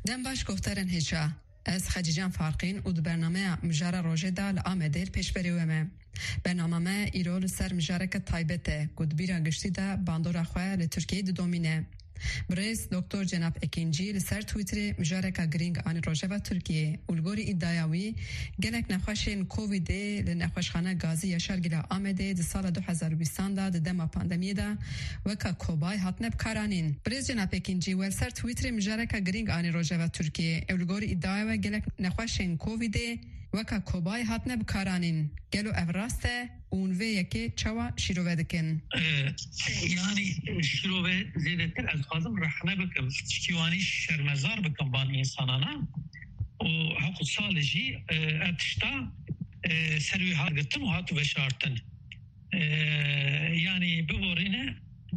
دم باش گفترن هیچا از خدیجان فارقین و دو برنامه مجاره روژه دا لآمدیر پیش بریومه. برنامه ما ایرول سر مجاره که تایبته گود بیرا گشتی دا باندورا خواه لترکیه دو دومینه. برئیس دکتر جناب اکینجی لسر تویتر مجاره که گرینگ آن روژه و ترکیه اولگوری ادعاوی گلک نخوشین کوویده لنخوشخانه گازی یشار گلا آمده دی سال 2020 دا دما پاندمی دا وکا کوبای هاتنه بکارانین. برئیس جناب اکینجی ول سر تویتر مجاره که گرینگ آن روژه و ترکیه اولگوری ادعاوی گلک نخوشین کوویده وکا کوبای هاتنه بکارانین گلو افراسته اونوه یکی چوا شیروه دکن. یعنی شیروه زیده تر از خواستم رحنه بکم شکیوانی شرمزار بکم بان انسانانا و حق سال جی اتشتا سروی ها گتن و هاتو بشارتن یعنی ببورینه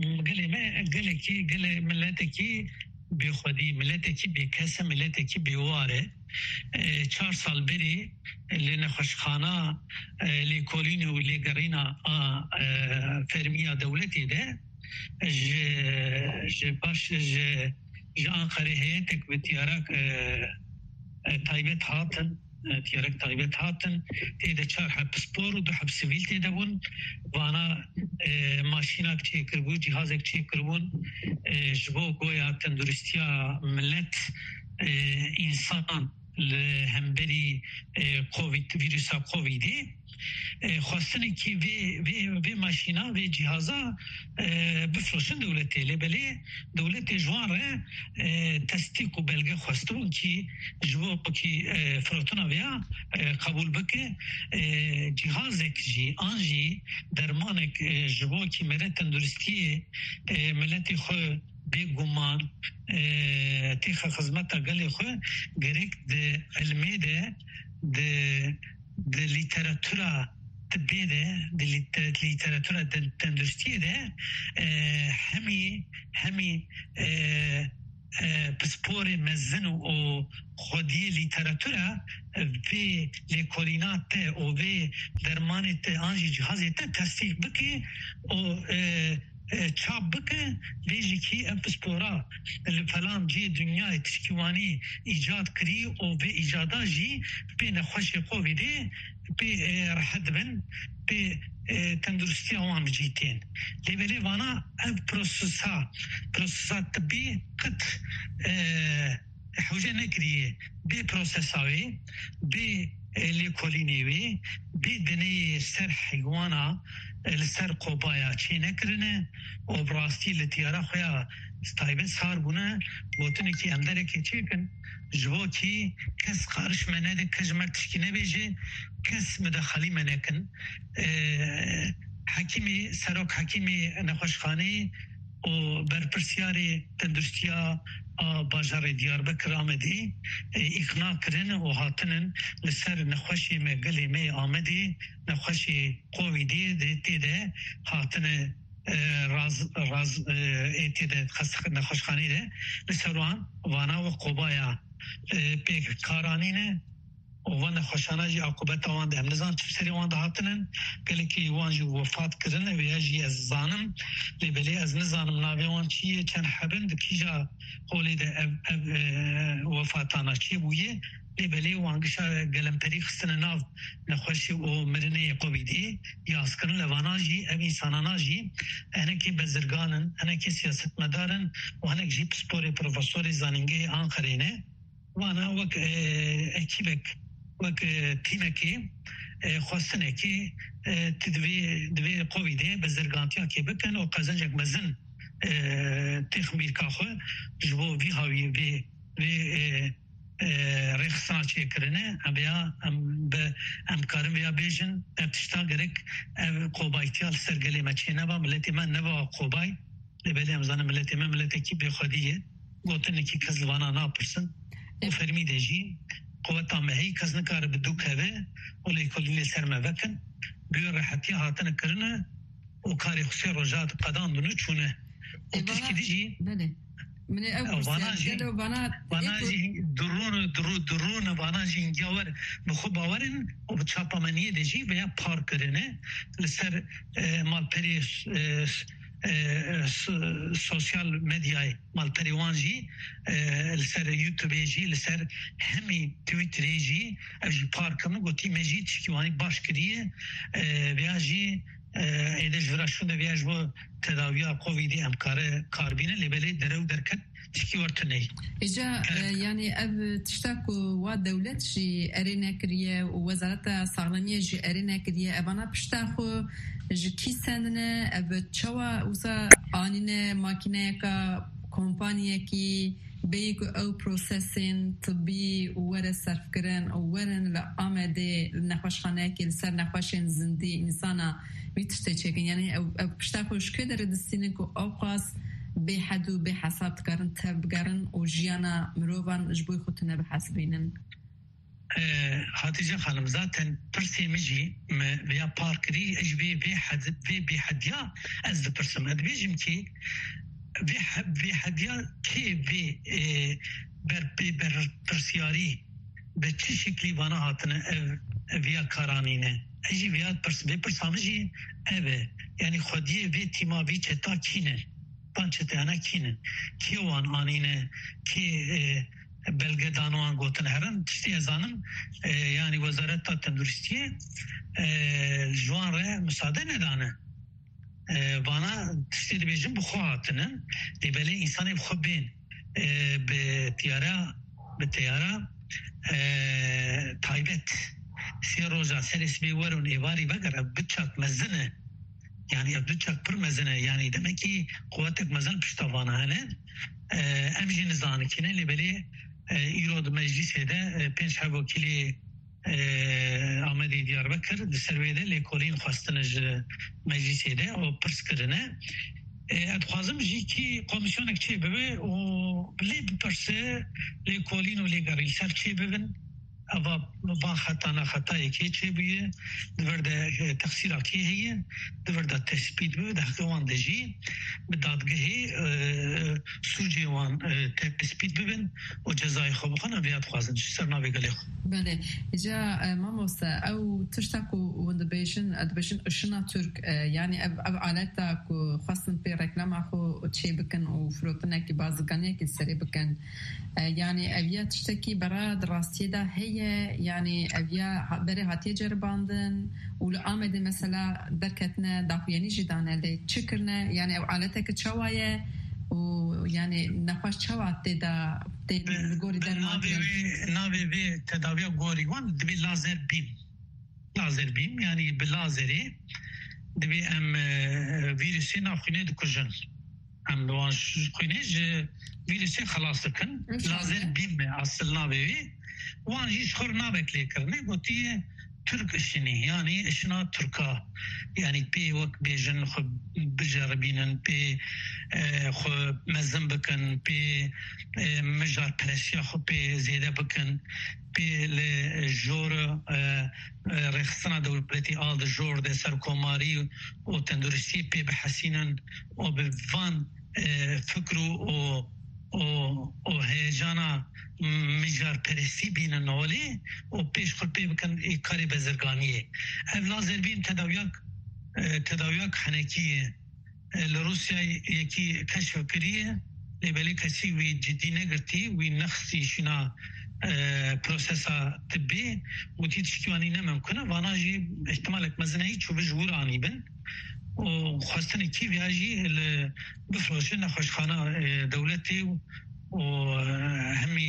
گلی ملتی کی بی خودی ملتی کی بی کس ملتی کی بی واره 4 سال بری لین خوشخانه لی کولین و لی گرینا فرمیا دولتی ده ج باش ج آنقره هیتک به تیارک تایبت هاتن تیارک تایبت هاتن تیده 4 حبس بور و 2 حبس سیویل تیده بون وانا ماشیناک چی کربون جهازک چی کربون جبو گویا تندرستیا ملت انسان لهمبری کووید ویروسا کوویدی خواستن کی وی ماشینا و جهازا بفروشن دولتی لبلی دولت جوان را تصدیق و بلگه خواستون کی جواب کی فروتنا ویا قبول بکه جهازک جی آنجی درمانک جواب کی مره تندرستی ملتی خو بگمان تیخ خدمت گلی خو گریک د علمی ده لیتراتورا تبیده لیتراتورا تندرستی ده همی پسپور مزن و خودی لیتراتورا و لیکولینات و درمانت آنجی جهازت تصدیق بکی و چاپ بکه بیجی کی اپسپورا فلان جی دنیا تشکیوانی ایجاد کری و به ایجادا جی به نخوش قویده به راحت بن به تندرستی عوام جیتین لیبری وانا پروسسا طبی قد حوجه نکریه به پروسساوی به لیکولینیوی به دنی سر حیوانا لسر قوبایا چی نکرنه و براستی لتیارا خویا ستایبت سار بونه بوتنی که اندره که چی کن جوو کی کس قارش منه ده کجمر تشکی نبیجه کس مدخلی منه کن حکیمی سراک حکیمی نخوشخانه و برپرسیاری تندرستیا باجار دیاربکر آمدی اقناع کرن و هاتنن لسر نخوشی مگلی می آمدی نخوشی قویدی دیده هاتن راز ایتیده خست نخوشخانی ده لسروان وانا و قوبایا پیک کارانینه وان خوشانه جی عقوبت وان ده نزان چپسری وان ده هاتنن گلی که وان جی وفات کرن و یا جی از زانم لیبلی از نزانم ناوی وان چیه چند حبن ده کیجا قولی ده وفاتانا چی بویه لیبلی وانگشا گلم تاریخ سن ناو نخوشی و مرنه قویدی یاز کرن لوانا جی او انسانانا جی هنکی بزرگانن هنکی سیاست مدارن و هنک جی سپوری پروفسوری زاننگه آنقرینه وانا وک اکیبک وک تیمکی خواستنه که تدوی قویده بزرگانتیا که بکن و قزنجک مزن تخمیر کاخو جبو وی هاوی وی رخصان چه کرنه ام کارم ویا بیجن ابتشتا گرک قوبایتیال سرگلی مچه نبا ملتی من نبا قوبای لبلی امزان ملتی من ملتی کی بخودیه گوتنه کی کزلوانا ناپرسن و فرمی دیجی قوتا مهی کز نکار بدو که و لیکولی سرمه وکن بیو راحتی هاتن کرنه و کاری خسی روژات قدام دونو چونه و تشکی دیجی من وانا جی درون وانا جی انگیاور بخو باورن و چاپامنیه دیجی ویا پار کرنه لسر مالپری سوشال مدیای مالپریوانجی لسر یوتیوبی لسر همی تویتریجی اجی پارکمو گوتی مجید چکیوانی باش کریه بیاجی ایدش ورشونده بیاج با تداوی کوویدی امکار کاربینه لبلی درو درکت چکی ورتنی اجا يعني اب تشتاكو وا دولت جي ارينا كريه ووزاره الصحه جي ارينا كريه ابانا بشتاخو جي كيسنه اب تشوا وسا انينه ماكينه كا كومبانيه كي بيك او بروسيسين طبي ورا صرفكرن او ورن لامده نخوشخانه كي سر نخوشين زندي انسانا بيتشتكين يعني او بشتاخو شكدر دستينكو اوقاس به حد و به حساب تکارن تبگرن و جیانا مروان جبوی خودتونه بحسبینن حاتیجه خانم زاتن پرسی مجی ویا پارکری اجبی به حدیا از پرسم ادبیجم کی به حدیا کی بر پرسیاری به چه شکلی وانا هاتنه ویا کارانینه اجی ویا پرسامجی اوه یعنی خودیه وی تیما وی چتا کینه پانچه انا کینه کیوان آنینه کی بلگه دانوان گوتن هرن تشتی ازانم یعنی وزارت تندرستیه جوان ره مساعده ندانه وانا تشتی دی بیجم بخواهاتنن دی بله انسانی بخواه بین به تیاره تایبت سی روزا سریس بیورون ایواری بگر بچاک مزنه yani abdüçak pır mezene yani demek ki kuvvetek mezen piştavana hene emjin zanıkine libeli İrod meclisede penç havokili Ahmedi Diyarbakır servede lekolin xwastinij meclisede o pırskırına ادخوازم جی کی کمیسیونک چه ببه و لی بپرسه lekolin و legarin ser çe bebin اوا با خطای که چه بیه دورده تقصیرات که هیه دورده تثبیت بیه ده قوان دجی به دادگاهی سوجیوان تثبیت ببین و جزای خوب خانه بیاد خوازن سرنا بگلی خو بله اجا ماموسا او تشتاكو وندبيشن ادبيشن اشنا ترك يعني اب عالتا كو خاصن في ريكلام اخو تشي بكن وفروتنا كي بازغانيه كي سري بكن يعني ابيا تشتكي برا دراستي دا هي يعني ابيا بري هاتي جرباندن والامد مثلا دركتنا داخياني جدانا لي تشكرنا يعني او عالتك تشوايه ويعني نخواش تشوات دا گوری درمان ناوی به تداوی گوری وان دبی لازر بیم یعنی به لازری دبی ام ویروسی ناخونه دکجن ام دوانش خونه ویروسی خلاص کن لازر بیم اصل ناوی وان هیچ خور نابکلی کرنه گوتیه Türk işini yani işina Türk'a yani pe vak bejin xo bijaribinin pe xo mezin bikin pe mejar presya xo pe zede bikin pe le jor rexsana devleti aldı jor de serkomari o tenduristi pe behasinen o be van fikru o heyecana مجار پرستی بین نولی و پیش خود پی بکن کاری بزرگانیه اولازر بین تداویاک حنکیه لروسیا یکی کشف کریه لیبلی کسی وی جدی نگرتی وی نخصی شنا پروسسا طبی و تی تشکیوانی نممکنه وانا جی احتمالک مزنهی چو بجور آنی بن و خواستن کی بیاجی بفروشن نخوشخانه دولتی و همي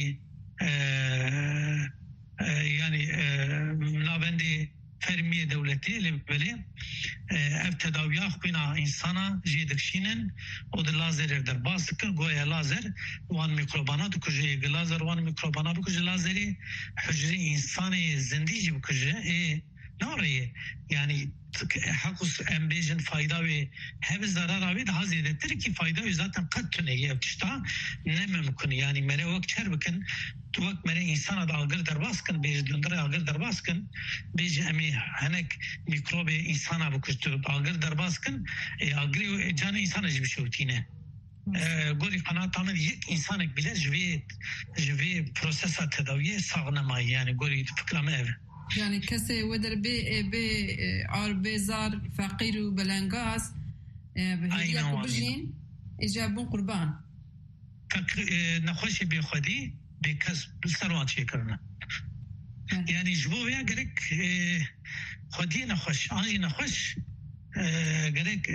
يعني نابندي فرمية دولتي لبلي ابتداويا خبينا إنسانا جيدكشينن ود اللازر در باز كن گويا لازر وان ميكروبانا دكجي لازر وان ميكروبانا بكجي لازري حجري إنساني زنديجي بكجي ناريه يعني حقوس امبيجن فايده و هم zarar abi daha zededir ki fayda zaten katne yapışta ne mümkün yani mere vakt çerbekin tuak mere insana da algır derbaskin bej döndüre algır derbaskin bej emi hanek mikrobe insana bu kustu algır derbaskin algır canı insana gibi şutine گوری قناتامه یک انسانک بله جوی پروسسا تداویه ساغنمایی یعنی گوری فکرامه اوه يعني كسي ودر بي عربي زار فقير وبلنغاز هي بجين إجابون قربان نخوشي بخودي بكسب سروان شي كرنا يعني جبو يا قريك خودي نخوش أنجي نخوش قريك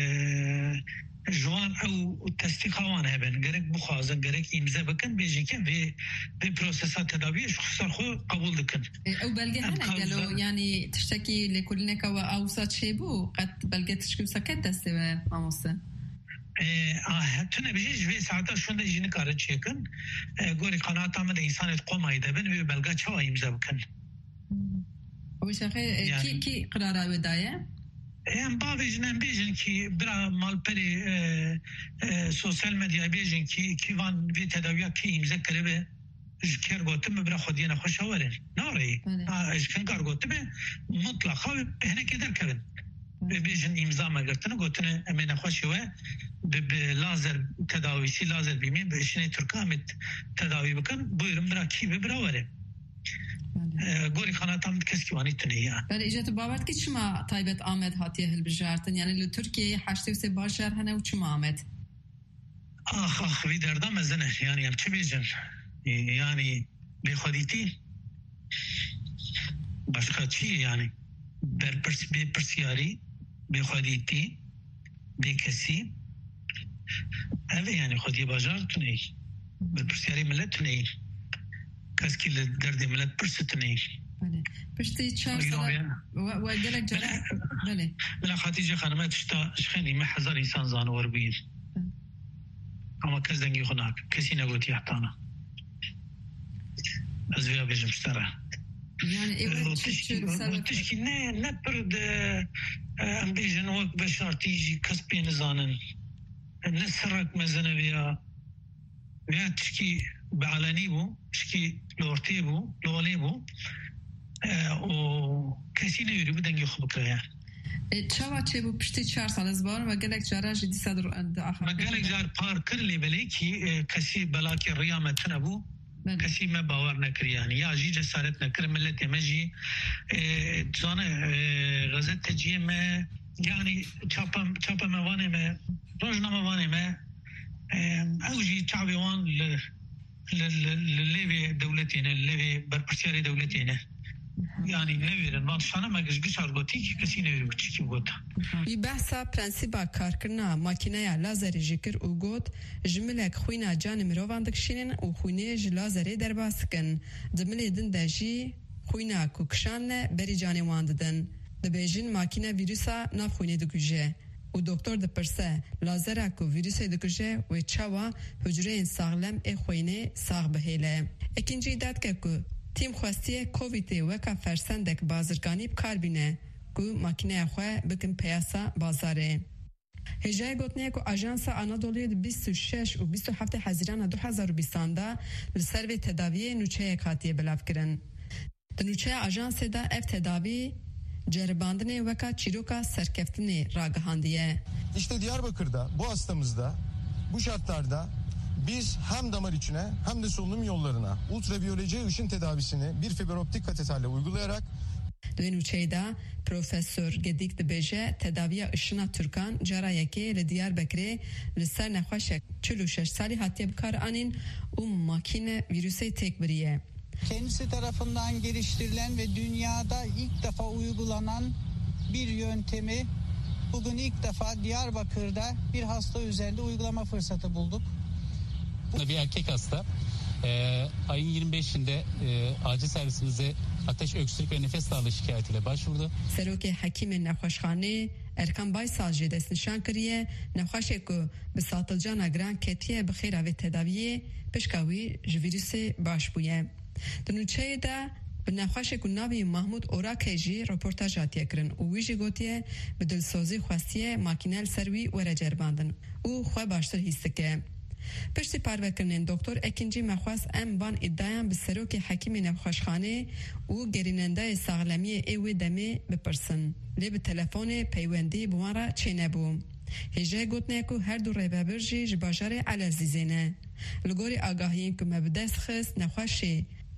جوان او تصدیقوان هبن گرک بخوازن گرک امضا بکن بیجی که به پروسسات تداوی خصوصا خو قبول دکن او بلگه هنه قالوا يعني تشتكي لكلنك واوسط شيبو قد بلگه تشكي سكت دسته ماموسه تونه بیجی جوی ساعتا شونده جینی کاره چیکن گوری قناعت آمده انسانت قومایی دبن و بلگه چوا امضا بکن او شاخه کی قراره ودایه؟ هم باویجن بیجن که برا مالپری سوشال مدیا بیجن که وان وی تداویا کی امضا کرده ذکر گفتم برا خودی نخوش آورن ناری اشکن کار گفتم مطلقا هنه کدر کردن بیجن امضا مگرتن گفتن امی نخوشی و به لازر تداویسی لازر بیمین به اشنه ترکامت تداوی بکن بایرم برا کی برا وره گوری خاناتام کسی وانی تنیه. بله ایجاد بابت که چما تایبت آمد هاتیه هل بجارتن یعنی لترکیه 83 باشر هنه و چما آمد؟ آخ وی دردم مزنه یعنی هم چه بیجن یعنی بی خودیتی باشقا چیه یعنی بی پرسیاری بی خودیتی بی کسی اوه یعنی خودی باجار تنیه بی پرسیاری ملت تنیه کس که درد ملت پرستنی. بله. پشتی 4 سال و گلک جلال. بله. من خاتیجه خانمت شخنی محزار انسان زانور بید. اما کس دنگی خناک کسی نگوتی حتانا. از ویا بیشم شتره. یعنی ایوه تشکی نه پرد ام بیشن وقت بشارتیجی کس بی نزانن. نسرک مزنه ویا تشکی بعلنی بو شکی لورتی بو لولی بو و کسی نیوری بود دنگی خوب کرده چاوا چه بو پشتی 4 سال از بار و گلک جارا جدی صدر آخر و گلک جار پار کرلی بلی که کسی بلاکی ریامت نبو کسی ما باور نکری یعنی یا جی جسارت نکر ملت مجی جانه غزت تجیه ما یعنی چاپا موانه ما روزنامه موانه ما اوجی چاوی وان للليبي دولتنا الليبي بربرسياري دولتنا يعني نويرن ما شانا ما گش ارگوتی کسی نویر چی بود بی بحثا پرنسیبا کارکرنا ماکینه لازر جکر او گوت جملک خوینا جان مروان دکشینن او خوینه ج لازر درباسکن دمل دن دجی خوینا کوکشان بری جان وانددن دبیجن ماکینه ویروسا ناف خوینه دکوجه و دکتر دپرسه لازره کو ویروس دکجه و چاوا حجره ساغلم خوینه ساغ بهله اkinci داد که کو تیم خواستی کووید و کا فرسندک بازرگانی بکاربینه کو ماکینه خو بکن پیاسا بازاره هجای گوتنه کو آژانس آنادولوی 26 و 27 حزیران 2020 دا لسر به تداوی نوچه کاتیه بلاف کرن دنوچه آژانس دا اف تداوی ceribandine veka çiroka serkeftini ragahandiye. İşte Diyarbakır'da bu hastamızda bu şartlarda biz hem damar içine hem de solunum yollarına ultraviyoloji ışın tedavisini bir fiber optik kateterle uygulayarak Dönüşeyda Profesör Gedik Dibêje tedaviya ışına Türkan carayeke li Diyarbakır'e li ser nexweşek 46 salî hatiye bikar anîn û makine virüsê têk biriye. Kendisi tarafından geliştirilen ve dünyada ilk defa uygulanan bir yöntemi bugün ilk defa Diyarbakır'da bir hasta üzerinde uygulama fırsatı bulduk. Bir erkek hasta ayın 25'inde acil servisimize ateş, öksürük ve nefes darlığı şikayetiyle başvurdu. Serokê Hekîmên Nexweşxanê Erkan Baysal jê destnîşan kiriye nexweşê ku bi satilcana giran ketiye bi xêra vê tedaviyê pişka wî ji vîrusê baş bûye. Dnûçeyê de bi nexweşê ku navê Mahmud Orakê jî reportaj hatiye kirin û wî jî gotiye bi dilsozî xwestiye makîne li ser wî were ceribandin û xwe baştir hîs dike. Piştî parvekirinên Doktor Ekincî mexwaz em van îddiayan bi Serokê Hekîmê Nexweşxanê û gerînendeyê saxlemiyê ê wê demê bipirsin. Lê bi telefonê peywendî bi wan re çê nebû. Hêjeyê gotiye ku her du rêvebir jî ji bajarê Elezîzê ne. Li gorî agahiyên ku me bi dest xist nexweşê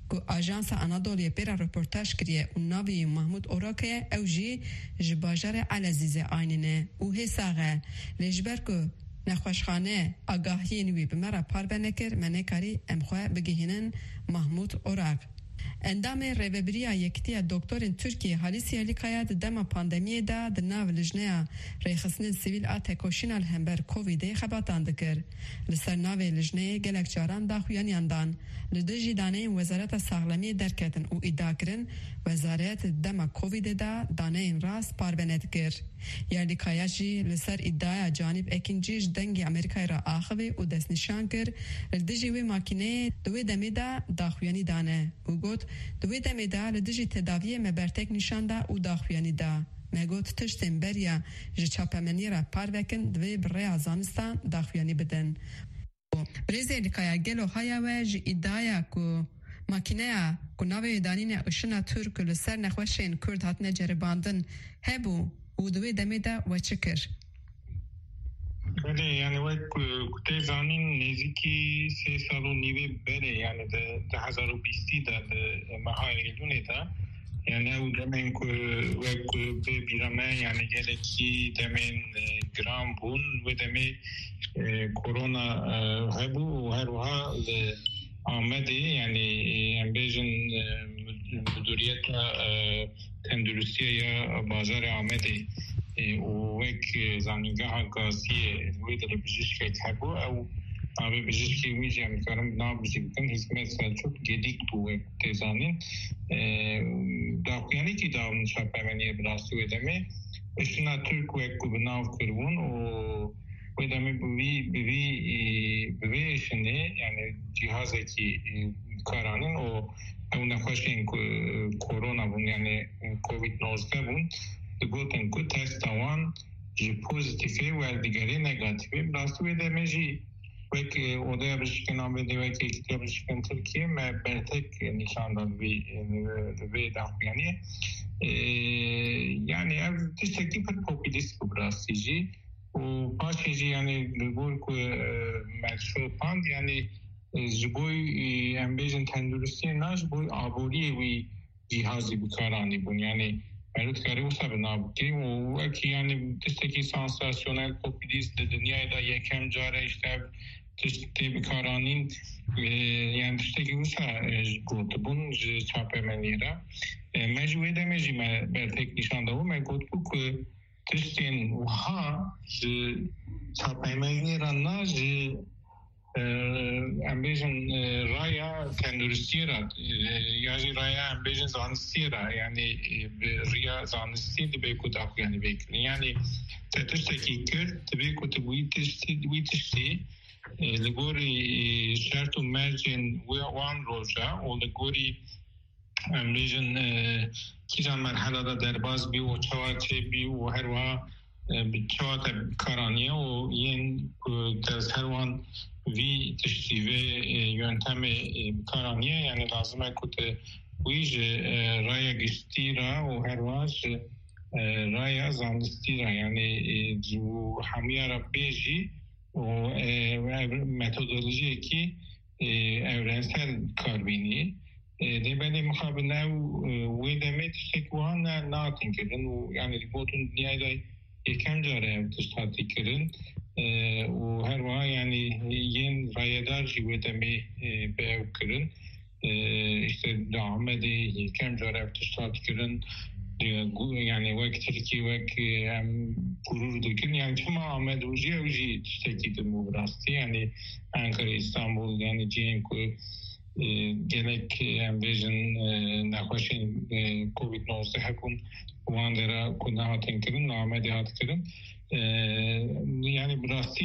کو آژانس انادولی پر رپورتاج کریه و ناوی محمود اوراکه او جی جباجر علزیز آینینه او حساقه لجبر کو نخوشخانه آگاهی نوی بمرا پار بنکر منکاری امخواه بگهینن محمود اوراک. اندام ریوبریا یکتی دکترین ترکیه حالی سیالیکایا دما پاندمیه دا دناو لجنه ریخسنین سیویل آتکوشین الهمبر کوویده خباتان دکر. لسر ناوی لجنه گلک جاران دا خویانیاندان. لدجی دانه وزارت ساغلمی درکتن او اداکرن وزارت دما کوویده دا دانه راست پاربنت کر. یالیکایا جی لسر ادعای جانب اکنجیش دنگی امریکای را آخوی و دست نشان کر. لدجی وی ماکینه دوی دمی دا خویانی دانه. او گوت دوی دمی دا لدجی تداوی مبرتک نشان دا او خویانی دا. مگوت تشتیم بریا جی چاپمنی را پاروکن دوی برای ازانستان خویانی بدن. برزیلیکایا گلو هایا و جی ادعای کو ماکینه کو ناوی دانین اشنا ترک لسر نخوشین کرد هاتنه جرباندن هبو و دوی دمی دا و چکر. بله یعنی وقت کته زانین نزدیکی 3 سال و نیمه بله یعنی ده 2020 در ماه ایلون دا یعنی او دمین که وقت به بیرامه یعنی گلکی دمین گرام بون و دمی کرونا هبو و هر وها آمده یعنی امبیجن مدیریت تندرستی یا بازار آمده و یک زنگاه گازی روی در بجشک هبو او آب بجشکی میشه میکارم نام بجکن هزمت سالچوک گدیک بو تزانین داخیانی که داون شاپمنی براستی و دمه اشنا ترک و یک بناو کرون و دمه بویشنه یعنی جهازی که کارانین و او نخوشین کرونا بون یعنی کووید 19 بون گوتن که تست آوان جی پوزیتیفه و دیگری نگاتیفه براستو دمه جی وک odaya bişken ve vek iktiya bişken Türkiye me bertek nişandan ve dahmiyani yani ev tişteki per popülist bu brasici o başıcı yani bu ku metropand yani jiboy embejin tendürüstiye naj bu aboriye ve cihazı bu karani bu yani Merut kare usa bina ki o ki yani tişteki sansasyonel popülist dünyada yekem care işte tişteki bir karanın yani tişteki usa gotu bun çapemeniera mecbur edemeci bertek nişanda o megot bu ku tiştin uha çapemeniera naj ambejin raya tendürüstiera yani raya ambejin zanstiera yani riya zanstiera de ku da yani bekli yani tişteki kır tabii ku bu tişti Ligori şartı mercin uyan roja o Ligori amrijin kizan merhalada derbaz bi o çavaçe bi o herva bi çavata karaniye o yen tez hervan vi tiştive yöntemi karaniye yani lazım ekute uij raya gistira o herva raya zandistira yani bu hamiyara beji o metodoloji ki evrensel karbini de benim muhabine ve demet şekvan natin kedin yani ribotun dünyada yekem care tiştatikerin o her va yani yen rayedar jive demi bevkirin işte devam ede yekem care tiştatikerin yani vek Türkiye vek gurur duygun yani tüm Ahmet Uji tiştekiydi bu burası yani Ankara İstanbul yani Cihenku gerek ambejin nakhoşin Covid-19 hepun Vandera kunahatin kirin Ahmet'e hatkirin yani burası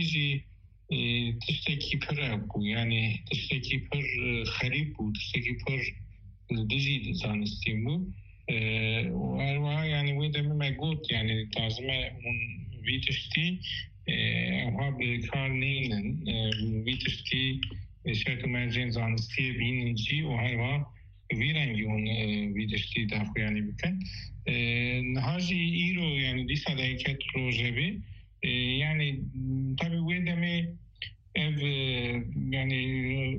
tişteki per bu yani tişteki per harip bu tişteki per dizi zanistiyim bu Erva yani bu demi megut yani lazıme un vitişti ama bir karneyin vitişti şartı mercen zanstiye bininci o herva virengi un vitişti dafu yani biken haji iro yani disa da eket projevi yani tabi bu demi ev yani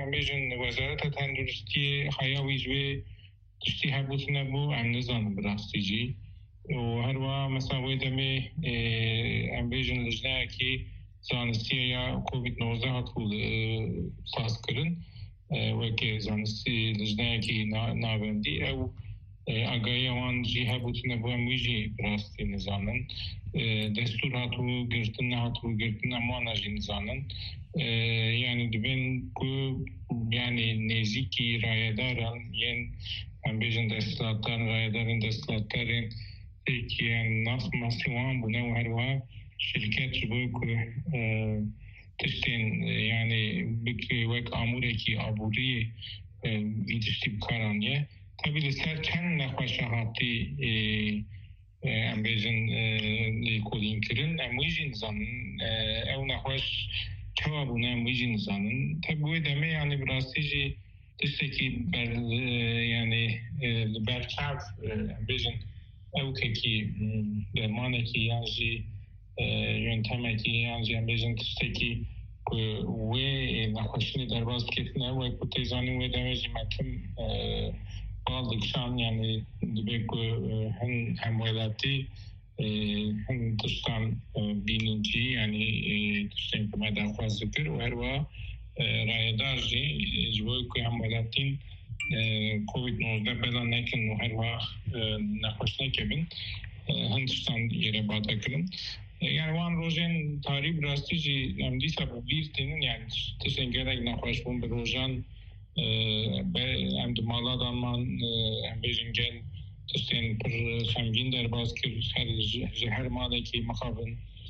بیشتر وزارت تندرستی حیاویج و تشتی هبوت نبو ام نزان براستیجی و هر وا مثلا ویدمی ام بیشتر لجنه کی زانستی یا کووید 19 هاتول ساز کردن و که زانستی لجنه کی ناوندی او آگاهی آن جی هبوت نبو ام ویجی براستی نزانن دستور هاتو گرتن امان جی نزانن yani ben ku yani neziki rayadaran yen ambejin deslatların rayadarın deslatların peki yani nasıl masıvan bu ne var var şirket bu ku tiştin yani bir vek amureki aburi vidişti karanye tabii de serçen nefşahati ambejin kodinkirin amujin zan ev nefş cevabını amacın zanın tabii deme yani biraz tici tişteki yani berçav amacın evkeki dermaneki yani yöntemeki yani amacın tişteki ve nakışını derbaz ketine ve kutezanı ve demeci mekim aldık şan yani demek hem velati هم داشتم بیننجی یعنی داشتم که من درخواست کرد و هر و رایدار جی جوی که هم ولاتین کووید 19 بلا نکن و هر و نخوش نکبین هم داشتم یه باتا کردم yani van rojen tarih brastici namdi sabı bir tinin yani tesen gerek nafas bun bir rojan hem de maladan man hem bejingel تستین پر سنگین در باز که هر ماله که مخابن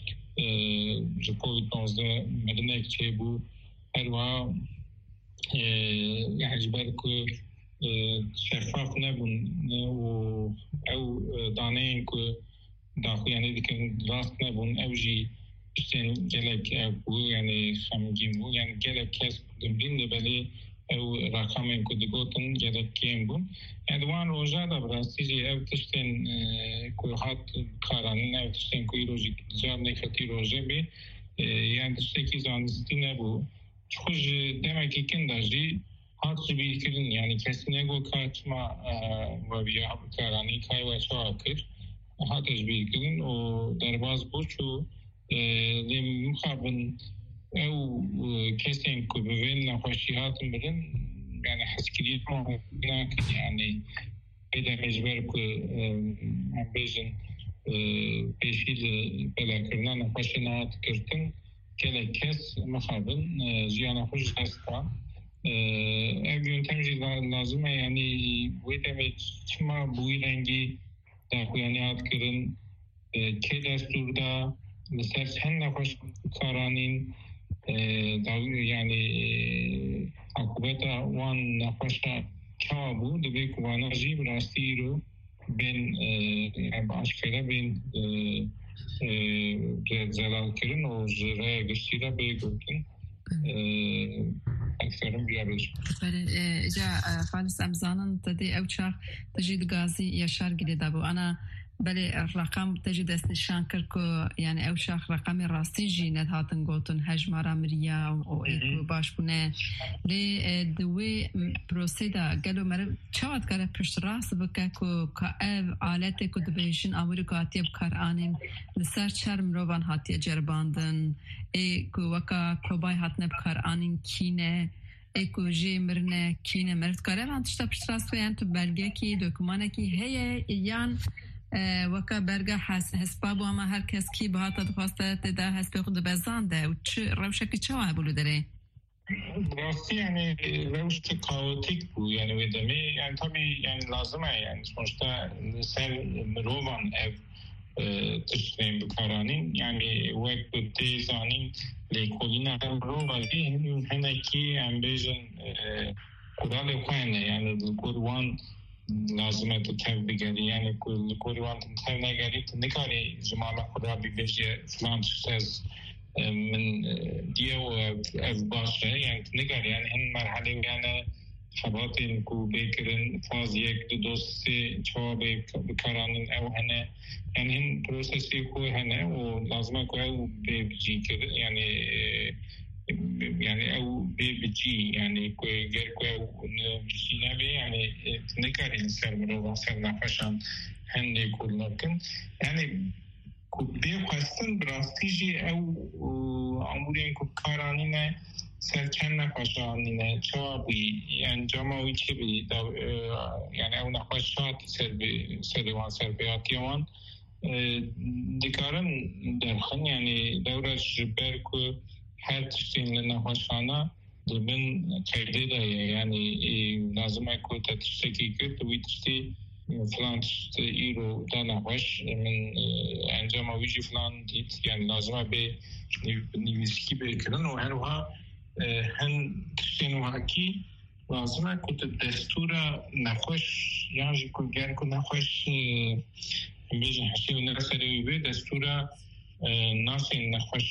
کووید 19 مدنه که بو هر وا یعنی بر که شفاف نبون و او دانه این که داخل یعنی دیگه راست نبون او جی تستین گلک بو یعنی سنگین بو یعنی گلک کس دنبین بله او رقم این که دیگوتن گلک کیم بون yani van roja da brastici ev tişten kuhat karanın ev tişten kuyrojik canne kati roja bi yani tişteki zanlisti ne bu çok demek ki kendaji hatsı bilkirin yani kesine go kaçma ve bir karani kayva çakır hatız bilkirin o derbaz bu şu lim muhabın ev kesin kubevin nafşihatın birin yani haskili muhakkak yani beda mecbur ku ambejin peşil belakırna nafşinat kırtın kelekes muhabın ziyana hoş hasta ev yöntemci lazım yani bu demek çıma bu rengi da yani atkırın kedasturda mesela sen nafş karanin yani akıbeta wan nafşa kabu debe kuvana jib rastiru ben aşkara ben zelal kirin o zıraya göstira beygurkin aktarım biyabej. Ja خالص امزانن تدي اوچا تجد غازي يشار جديد ابو انا بله رقم تجد استنشان کرکو یعنی او شاخ رقم راستی جینت هاتن گوتن هجمارا مریا او ایکو باش بونه لی دوی پروسیدا گلو مرد چاوت گره پشت راست بکه که او آلت که دبیشن آمریکا هاتیه بکار آنیم لسر چرم روان هاتیه جرباندن ایکو وکا کوبای هاتنه بکار آنیم کینه ایکو جی مرنه کینه مرد کاره وان تشتا پشت راست یعنی تو بلگه کی دوکمانه کی هیه یان وکا برگه حسباب و اما هر کس کی به هاتا دخواسته تدا حسب خود بزانده و چه روشکی چه وای بلو داره؟ راستی یعنی روش کاوتیک بود یعنی ودمی یعنی طبعی یعنی لازمه یعنی سنشتا سر مروان اف تشتیم بکارانین یعنی وک بودیزانین لیکولین مروانی هنکی امبیجن کدال خوانه یعنی کدوان لازمه تو تف بگری یعنی کدوان تف نگری نکاری زمانه خدا ببیجه فلان چیز من دیو اف باشه یعنی نگاری یعنی هن مرحله یعنی حباتین کو بکرن فاز یک دو دوستی چواب بکارانن او هنه یعنی هن پروسسی کو هنه و لازمه کو او ببیجی کرد یعنی yani ev beci yani ger ko ne yani ne kadar server var nefesan hende kullanırken yani bir kastın brastici ev amuren karanine serken nefesanine cevabı yani cama içi yani ev nefesat serbi yaman dikaran derken yani devre şiber ku her tişteğinle nefesana ben kaydı da yani lazım ku tatişteki kötü bir tişte falan işte euro da nefes men encama vici falan dit yani lazım bir niviski bekleyen o her va hen tişteğin vaki lazım ku destura nefes yani ku ger ku nefes بیش هشیو نسری به دستور ناسین نخوش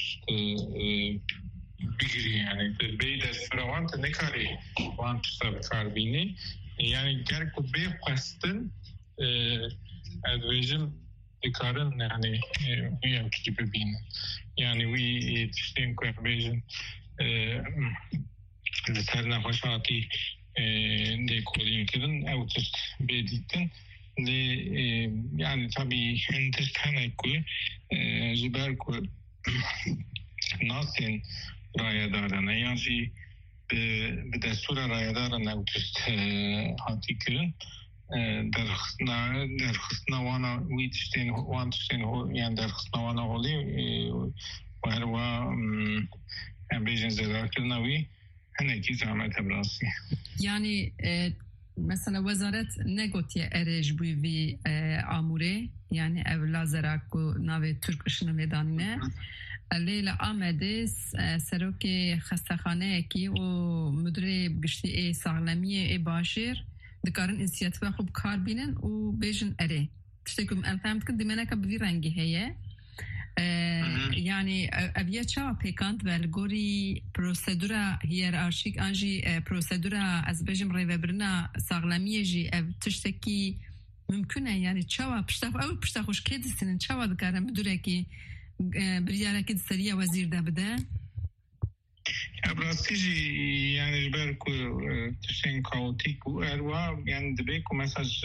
بگیری یعنی به دستور وانت نکاری وانت سب کاربینی یعنی گر کو به قصدن ادویجم بکارن یعنی ویم کی ببینن یعنی وی تشتیم که بیجن لسر نخوشاتی دیکولین کردن او تشت بیدیدن yani tabii Hindistan ku jiber ku nasin rayadarına yani bir de sura rayadarına utust hatikirin derxna wana witstein yani derxna wana oli ve her va bejin zerakirna wi heneki zahmet ebrasi yani mesela وزارت نگوتیه ارج بوی آموره یعنی اولا زراکو ناوی ترک اشنو میدانه لیلا آمده سروک خستخانه کی و مدیر گشتی ای سالمی ای باشیر دکارن انسیاتیو خوب کار بینن و بیجن اره تشتکم فهمت که دیمنه که بوی رنگی هیه yani evye çava pekant velgori prosedura hiyerarşik anji prosedura az bejim revebirna sağlamiye ji ev tişteki mümkün yani çava pişta hoş kedisinin çava dikare müdüreki bir yaraki seriye vazir de bide ya brastici yani ber ku tişen kaotik u erwa yani de ku mesaj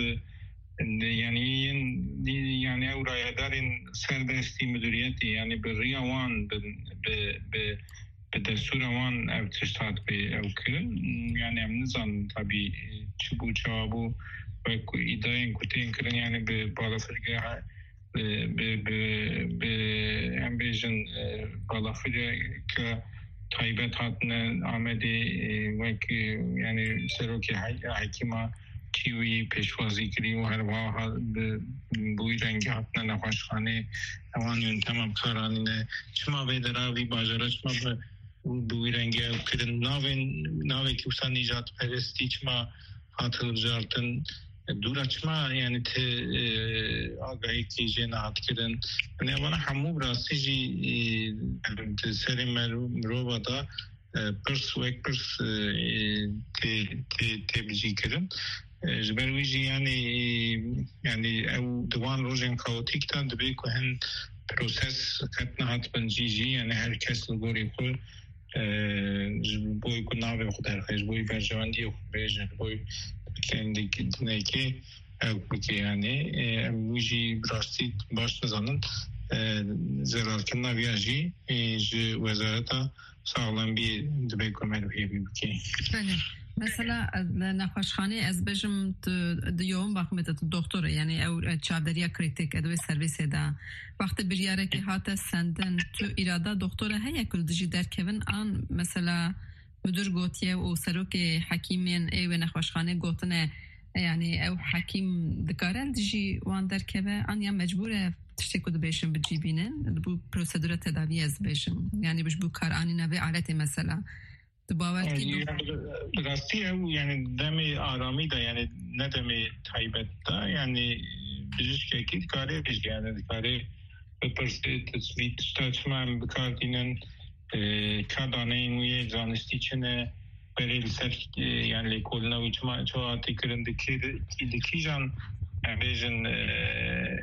yani evraya darin serbesti müdüriyeti yani bir riyavan bir destur avan ev tiştat bir evkirin yani emnizan tabi çubuğu çabu ve idayın kuteyin kirin yani bir balafırga bir embejin balafırga ki taybet hatine Ahmedi ve yani seroki hakima چیوی پیشوازی کردیم و هر واقع بوی رنگی حتما نخوشخانه اوانیون تمام کارانی نه چما به دراوی باجره چما بوی رنگی کردن ناوی که بسان نجات پرستی چما حاطر جارتن دورا چما یعنی ته آگاهی که جنات کردن یعنی وانا همو براستی جی سری مروبا دا پرس وک پرس تبجی کردن جبرویجی yani ev divan rojen kaotik tan dibe ku hen proses katna hat banjiji yani herkes gori ku boy ku nave ku der khiz boy berjandi ku beje boy kendi kendine ki yani muji brastit baş zanın zararken naviyaji ji wezarata sağlam bir dibe ku merhibi ki مثلا نخوشخانه از بجم دیوم وقت متت دکتر یعنی او چاودریا کریتیک ادوی سرویس دا وقت بریاره که هات سندن تو اراده دکتر هيا کل دجی در کوین آن مثلا مدیر گوتیه و سروک حکیمین ای و نخوشخانه گوتنه یعنی او حکیم دکارل دجی وان در کوه آن یا مجبوره تشتکو دبیشن بجیبینن بو پروسیدور تداوی از بیشن یعنی بش بو کار آنی نوی عالتی مثلا راستی او yani demi arami da yani ne demi taybet da yani biziş ki kare biz yani kare perste tesvit staçman bikardinen kadaneyn uye zanist içine beril yani lekolna uçma çoğu tikirindeki jan bejin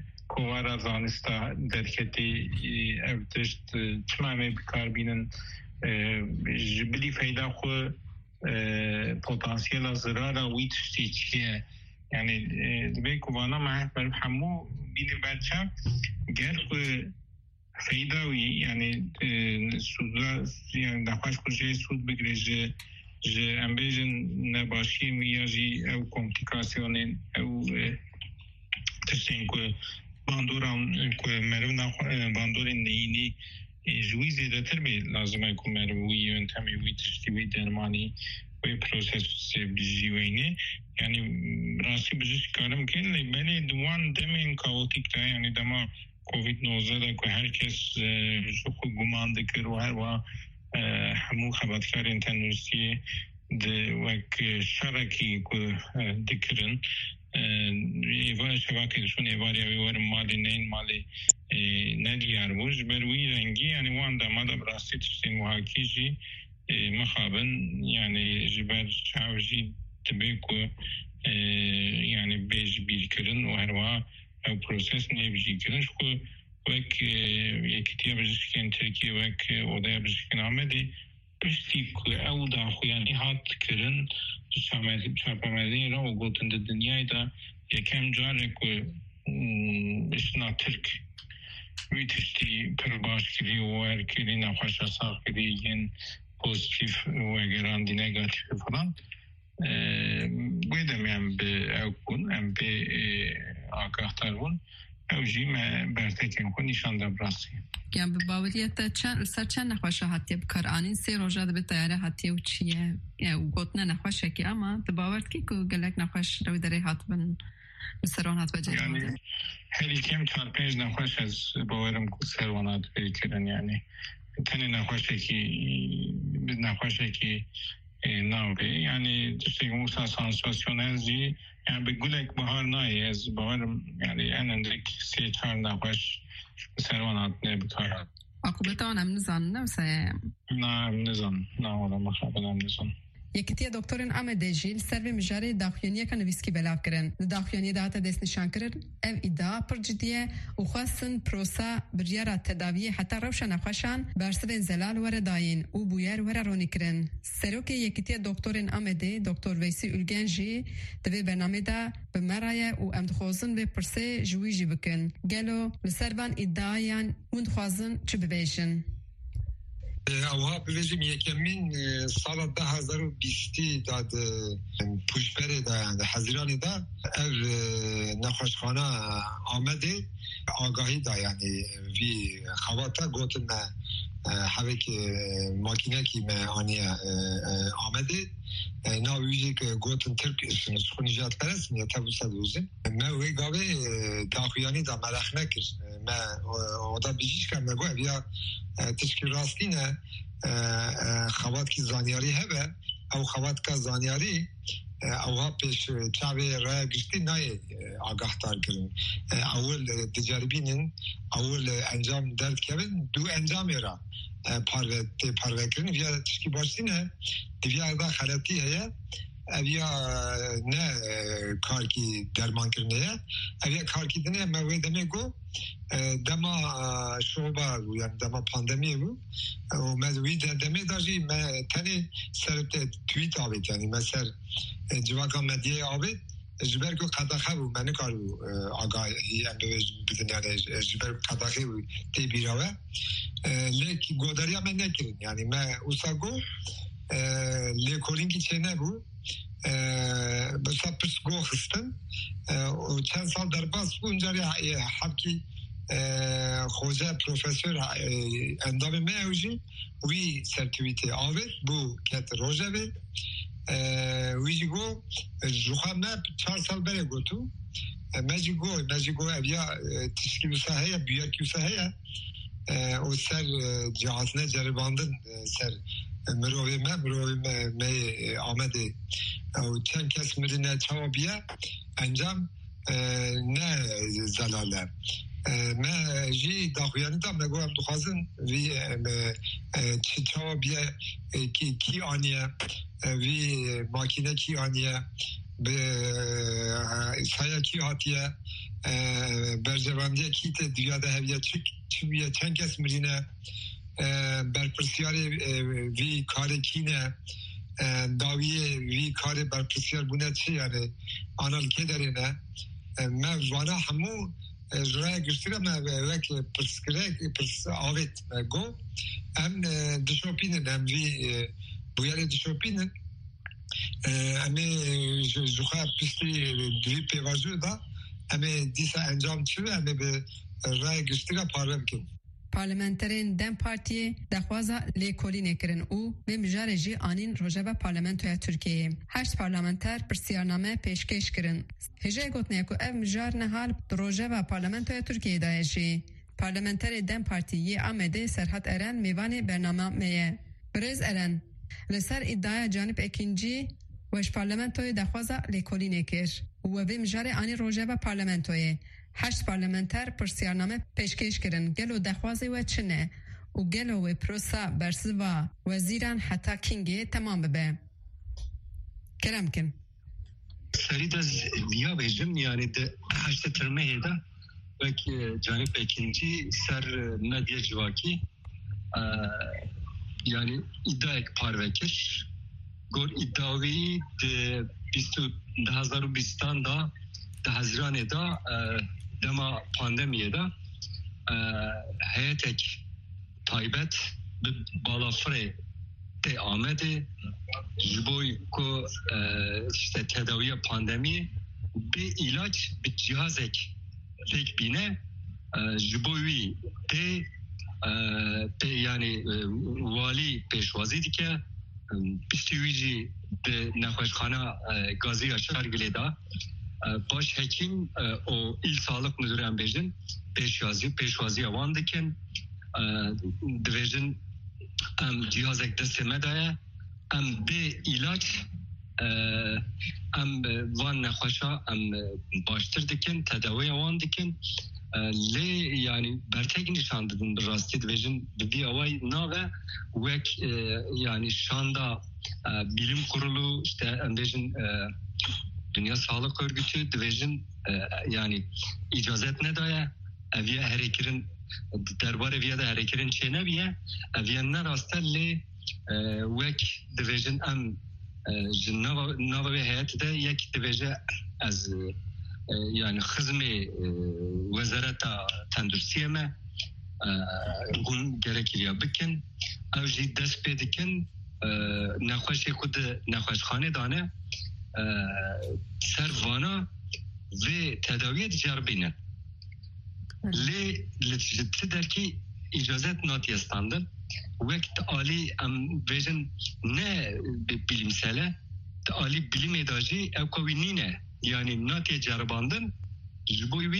kovara zanista derketi evtişt çmame bikarbinin جبلی فایده خو پتانسیل زراره وی تشتی چیه یعنی دبی کوانا معه بر همو بینه بچه گر خو فایده وی یعنی سود یعنی دخواش کجای سود بگیره جه امبیجن نباشی ویا جی او کمپلیکاسیونین او تشتین که باندوران که مرو باندور نینی جوی زیاده تر به لازمه که مروی یونتمی وی تشتی وی درمانی وی پروسس بجیوینی یعنی راستی بجش کارم که بلی دوان دمین کاوتیک ده یعنی دما کووید 19 ده که هر کس خود گمان دکر و هر و همو خبرکار تندرستی ده وک شرکی که دکرن ایوان شبکهشون ایواری ایوار مالی نین مالی ندیار بوش بروی رنگی یعنی وان دامادا براستی تشتین محاکیجی مخابن یعنی جبر شعوجی تبیکو یعنی بیج بیر کرن و هروا او پروسس نیبجی کرن شکو وک یکیتیا بجشکن ترکیه وک odaya بجشکن آمدی پشتی که او دا خویانی هات کرن چاپامدین را و گوتن ده دنیای دا یکم جاره که اشنا ترک وی تشتی پر باش کری و هر کری نخواش اصاق کری ین پوزیتیف و اگران دی نگاتیف فلان ویدم هم به او کن هم به آگاه تر بون او جی من برتکیم کن نیشان دا براسی يعني بباوریت چند نخواشه حتی بکار آنین سی روزه به تیاره حتی و چیه یا گوتنه نخواشه که اما بباورد که گلک نخواش روی داره حت بن سرونات بجه یعنی هری کم 4-5 نخواش از باورم سرونات بری کردن یعنی تنی نخواشه که ناوی یعنی دشتی موسا سانساسیونل زی یعنی به گلک بهار نایی از باورم یعنی انندک 3-4 نخواش سروانات نبکارد. عقوبت آن هم نزان نه نه ولی مخابن هم نزان. یکیتی دکترین آمده جیل سر مجاری داخلیه که نویسکی بلاف کردن. داخلیه داتا دست نشان کرد. او ایدا پر جدیه و خواستن پروسا بریار تداوی حتی روشن نخوشان برسر زلال ورداین و بویر وررونی کردن. سروک یکیتی دکترین آمده دکتر ویسی اولگنجی دوی برنامه دا به مرایه و امدخوازن به پرسه جویجی بکن. گلو لسروان ایدایان اندخوازن چه ببیشن؟ اوها بویژیم یکمین سال 2020 داد پوشبره دا حضیرانی دا او نخوشخانه آمده آگاهی دا یعنی وی خواتا گوتن حوی که ماکینه که آنیه آمده ناویجی که گوتن ترک سخونیجات پرست نیه تبوسه دوزیم ما وی گاوه داخویانی دا ملخ نکر ما اودا بیجیش که مگو بیا تشکیل راستی نه خواد کی زانیاری هبه او خواد که زانیاری اوها پیش چاوی رای گشتی نای آگاه تار کرن اول تجاربینن اول انجام درد کردن دو انجام را پاره کرن ویا تشکی باشتی نه ویا دا خلطی هیا اویا نه کار کی درمان کرنه اویا کار کی دنه موید میگو دما شوبه یعنی دما پاندمی بود و مزوی دمی داشتی من تنی سر توییت آبید یعنی مثلا جواکا مدیه آبید جبر که قداخه بود من کار بود آگاهی اندوز بدن یعنی جبر قداخه بود تی بیراوه لیک گوداری هم نکرین یعنی من اوسا گو لیکولینگی چه نبود بسا پس گو خستن و چند سال در باز بود اونجاری حبکی خوزه پروفسور اندام میوجی وی سرتیویتی آورد بو کت روژه بید وی گو جوخه ما 4 سال بره گو تو مجی گو اویا تشکی بسا هیا بیارکی بسا هیا و سر جهازنه جرباندن سر مروی می آمده و چند کس مرینه چاوا بیا انجام نه زلاله ما جی داخویانی دا مگو هم دخوازن وی چاوا بیا کی آنیه وی ماکینه کی آنیه به سایا کی هاتیه برجواندی کی ته دیاده هویه چی بیه چند کس مرینه برپرسیاری وی کار کینه داویه وی کار برپرسیار بونه چی یعنی آنال که داره نه ما وانا همو جرای گشتیره ما وک پرس آوید گو هم دشوپینن هم وی بویاری دشوپینن امی جوخه پستی دوی پیوازو دا امی دیسا انجام چیوه امی به رای گشتیره پاره بکن پارلمانترین دم پارتی دخوازا لیکولینه کرن او به مجارجی آنین روژه پارلمانتوی ترکیه 8 پارلمانتر پرسیارنامه پیشکش کرن هجه گوتنه که او مجار نهال روژه پارلمانتوی ترکیه دایشی پارلمانتر دم پارتی آمده سرحد ارن میوان برنامه میه برز ارن لسر ادعای جانب اکنجی وش پارلمانتوی دخوازا لیکولینه کر و به مجار آنین روژه پارلمانتوی 8 پارلمانتر پرسیارنامه پیشکش کردن گلو دخوازی و چنه و گلو و پروسا برسوا وزیران حتی کینگی تمام ببه کرم کن سرید از ویا بیجم یعنی ده 8 ترمه هیده وک جانب اکنجی سر ندیه جواکی یعنی ادعای پاروکش گور ادعاوی ده 2020 دا ده هزران دا دما پاندمیه دا هیتک تایبت به بالافره ته آمده جبوی که تداوی پاندمی به علاج به جهازک تک بینه جبوی ته یعنی والی پیشوازی دی که بیستویجی ده نخوشخانه گازی اشار گلی دا باش هکیم او ایل سالک müdürü هم بیجن پیشوازی اوان دکن دویجن ام جهازک دست مدایه ام به ایلاج ام وان نخوشا ام باشتر دکن تداوی اوان دکن لی یعنی برتگ نشان دادن براستی دویجن بی اوای ناوه وک یعنی شاندا bilim kurulu işte ام بیجن Dünya Sağlık Örgütü Division yani icazet ne daya eviye hareketin derbar eviye de hareketin çene viye eviyenler astelli vek Division am nava ve hayat da yek Division az yani hizmi Wezareta Tendürsiye me gun gerekir ya bikin evji dest pedikin نخوشی خود نخوشخانه دانه سروانا و تداوی دیگر بینن لجدت در که اجازت ناتی استاندن وقت عالی ام ویژن نه بیلمسله عالی بیلم اداجی اوکوی نینه یعنی ناتی جرباندن جبوی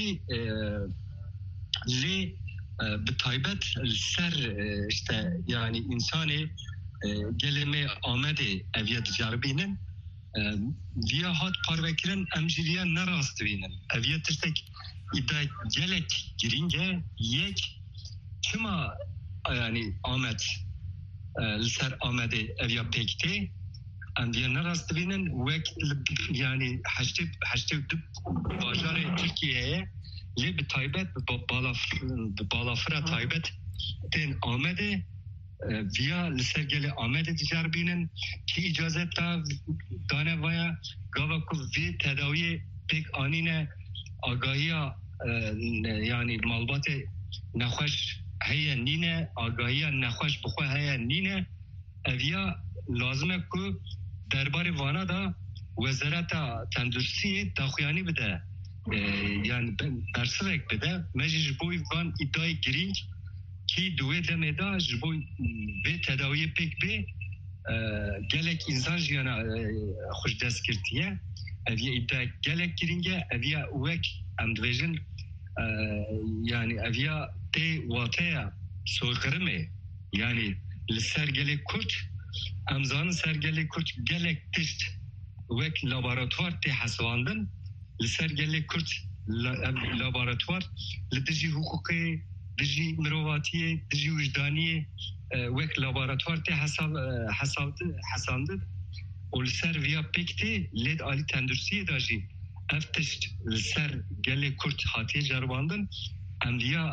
لی به تایبت سر işte yani insani geleme amede eviyat jarbinen via hat parvekiren emjiriya narastvinen eviyat istek ida gelek giringe yek kima yani amet ser amede eviyat pekte emdiya narastvinen vek yani haşte bajare Türkiye'ye le bir taybet balafra taybet ten amede via sergeli Ahmet Ticarbi'nin ki icazette dane vaya gavaku ve tedavi pek anine agahiya yani malbate nakhoş heye nine agahiya nakhoş bukhu heye nine via lazım ku derbar vana da wezareta tendürsi daxuyani bide yani dersek bide mecij boy van idai giring ki دوی دمه دا جبوی به تداوی پک به گلک انسان جیانا خوش دست کرتیه اویا ایده گلک گرینگه اویا وک امدویجن yani اویا تی واتیا سوکرمه yani لسر گلک کورت امزان سر گلک کورت گلک تشت وک لابراتوار تی حسواندن لسر گلک کورت لابراتوار لدجی حقوقی دجی مرواتیه دجی وجدانیه وک لابراتوار ته حسابد ولسر ویا پکتی لید آلی تندرسیه داجی افتشت لسر گله کرد حاتی جرباندن ام ویا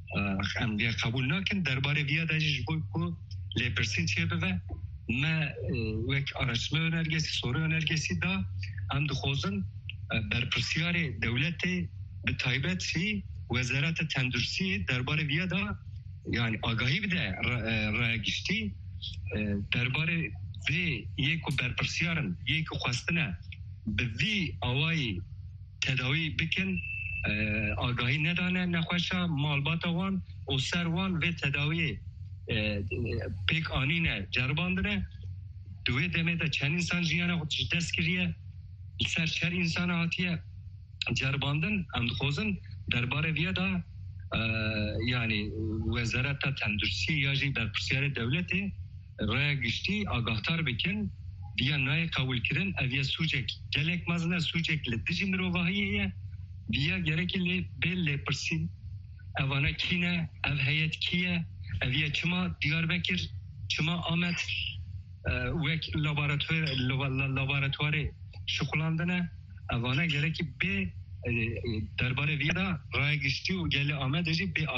ام وی قبول نکن درباره ویا داجی جبوی کو لپرسین چه به ما وک araştırma önergesi soru önergesi da ام دخوزن برپرسیار دولت به تایبتی وزارت تندرسی درباره ویا دا yani آگاهی بده رای گشتی درباره وی یکو برپرسیارن یکو خواستنه به وی آوای تداوی بکن آگاهی ندانه نخوشه مالبات وان و سر وان و تداوی پیک آنینه جرباندنه دوی دمه دا چند انسان جیانه خودش دست کریه سر چند انسان هاتیه جرباندن ام خوزن درباره ویا دا yani وزارت تندرسی یا جی برپرسیار دولتی رای گشتی آگاهتر بکن بیا نای قبول کردن اویا سوچک گلک مزنه سوچک لدیجی مروواهیه بیا گرکی لی پرسین اوانا کینه او هیت کیه اویا چما دیار بکر چما آمد وک لاباراتوار شکلاندنه اوانا گرکی به درباره ویدا رای گشتی و گل آمده جی به